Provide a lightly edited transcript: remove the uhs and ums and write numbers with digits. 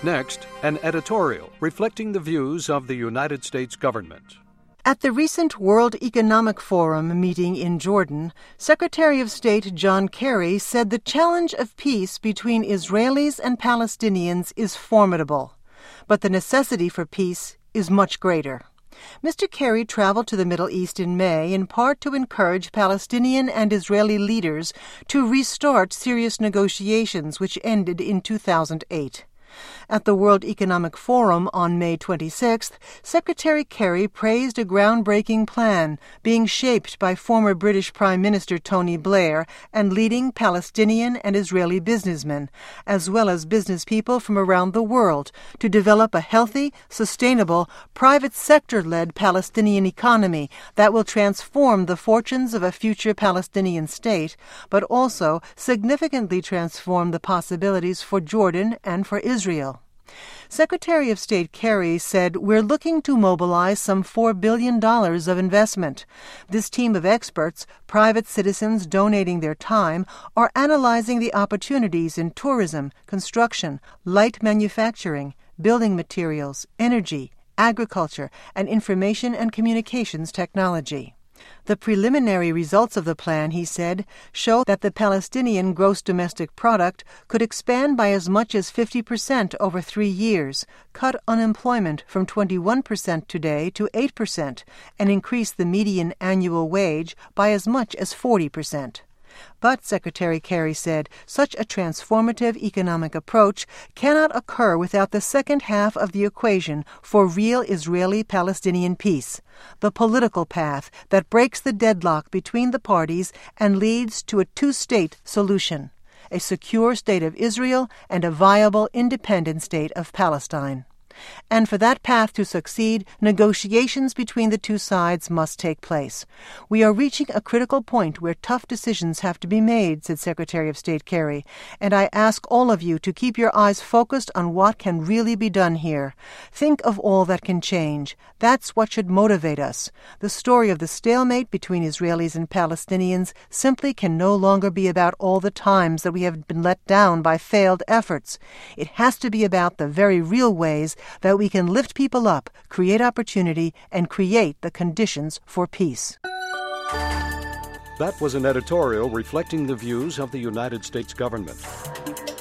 Next, an editorial reflecting the views of the United States government. At the recent World Economic Forum meeting in Jordan, Secretary of State John Kerry said the challenge of peace between Israelis and Palestinians is formidable, but the necessity for peace is much greater. Mr. Kerry traveled to the Middle East in May in part to encourage Palestinian and Israeli leaders to restart serious negotiations which ended in 2008. At the World Economic Forum on May 26th, Secretary Kerry praised a groundbreaking plan being shaped by former British Prime Minister Tony Blair and leading Palestinian and Israeli businessmen, as well as business people from around the world, to develop a healthy, sustainable, private sector-led Palestinian economy that will transform the fortunes of a future Palestinian state, but also significantly transform the possibilities for Jordan and for Israel. Secretary of State Kerry said, "We're looking to mobilize some $4 billion of investment. This team of experts, private citizens donating their time, are analyzing the opportunities in tourism, construction, light manufacturing, building materials, energy, agriculture, and information and communications technology." The preliminary results of the plan, he said, show that the Palestinian gross domestic product could expand by as much as 50% over 3 years, cut unemployment from 21% today to 8%, and increase the median annual wage by as much as 40%. But, Secretary Kerry said, such a transformative economic approach cannot occur without the second half of the equation for real Israeli-Palestinian peace, the political path that breaks the deadlock between the parties and leads to a two-state solution, a secure state of Israel and a viable independent state of Palestine. And for that path to succeed, negotiations between the two sides must take place. "We are reaching a critical point where tough decisions have to be made," said Secretary of State Kerry, "and I ask all of you to keep your eyes focused on what can really be done here. Think of all that can change. That's what should motivate us. The story of the stalemate between Israelis and Palestinians simply can no longer be about all the times that we have been let down by failed efforts. It has to be about the very real ways that we can lift people up, create opportunity, and create the conditions for peace." That was an editorial reflecting the views of the United States government.